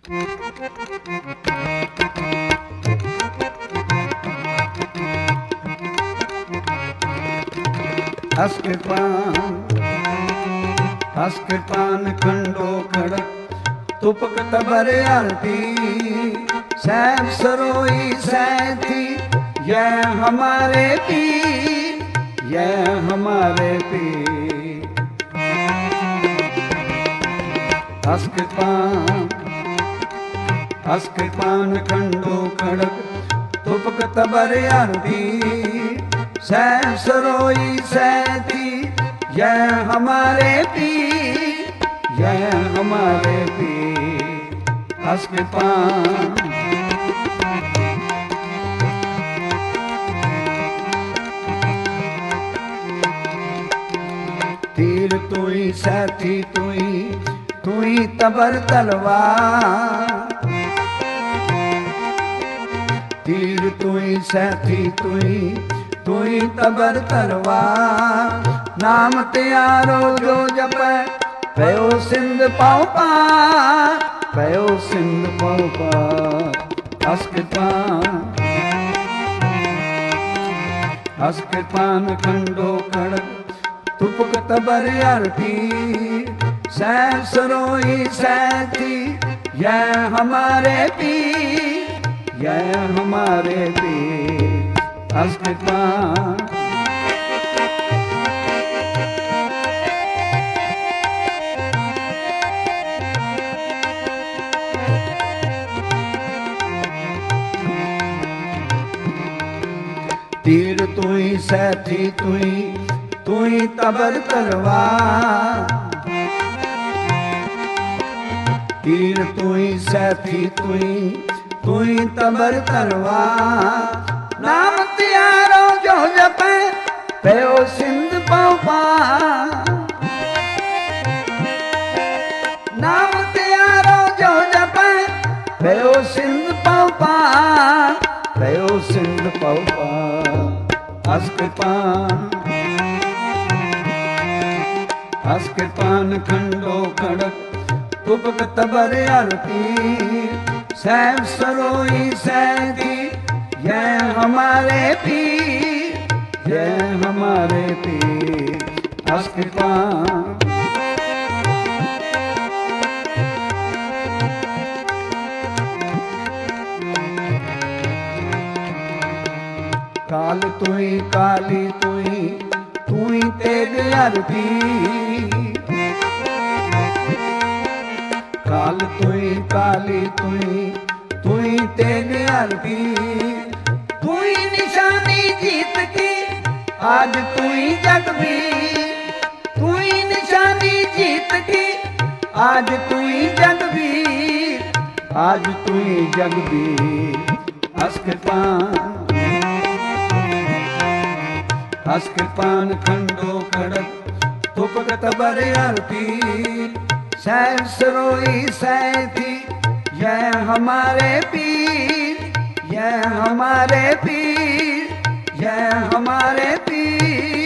अस्कृपान खंडो खड़क तुपक तबर आरती सैफ सरोई सैथी यह हमारे पीर, यह हमारे पीर। अस्कृपान खंडो खड़क तुपक तबर आरती सैफ सरोई सैथी यह हमारे पीर, यह हमारे पीर। अस्कृपान तीर तुई सैथी तुई तबर तलवार। तीर तुई सैथी तुई तबर तलवार। नाम त्यारो जो जपै पयो सिंध पाओ पार, पयो सिंध पाओ पार। अस्कृपान खंडो खड़क तुपक तबर आरती सैफ सरोई सैथी यह हमारे पीर, यह हमारे पीर। अस्कृपान तीर तुई सैथी तुई तबर तलवार। तीर तुई सैथी तुई तबर तलवार। नाम त्यारो जो जपै पयो सिंध पाओ पार। नाम त्यारो जो जपै पयो सिंध पाओ पार, पयो सिंध पाओ पार। अस्कृपान खंडो खड़क तुपक तबर आरती सैफ सरोई सैथी यह हमारे पीर, यह हमारे पीर। अस्कृपान काल तुई काली तुई तेग आरती। काल तुई काली तुई तेग आरती। तुई निशानी जीत की आज तुई जगवीर। तुई निशानी जीत की आज तुई जगवीर, आज तुई जगवीर। अस्कृपान खंडो खड़क तुपक तबर आरती सैफ सरोई सैथी यह हमारे पीर, यह हमारे पीर, यह हमारे पीर।